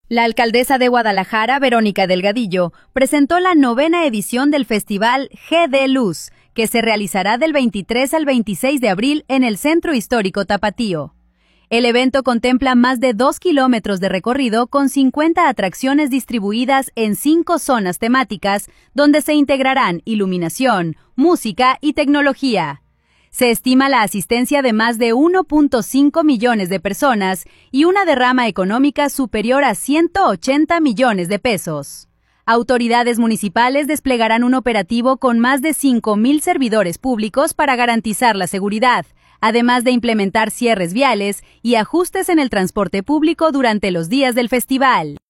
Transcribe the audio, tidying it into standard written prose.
La alcaldesa de Guadalajara, Verónica Delgadillo, presentó la 9ª edición del Festival GD Luz, que se realizará del 23 al 26 de abril en el Centro Histórico Tapatío. El evento contempla más de 2 kilómetros de recorrido con 50 atracciones distribuidas en 5 zonas temáticas, donde se integrarán iluminación, música y tecnología. Se estima la asistencia de más de 1.5 millones de personas y una derrama económica superior a 180 millones de pesos. Autoridades municipales desplegarán un operativo con más de 5,000 servidores públicos para garantizar la seguridad, además de implementar cierres viales y ajustes en el transporte público durante los días del festival.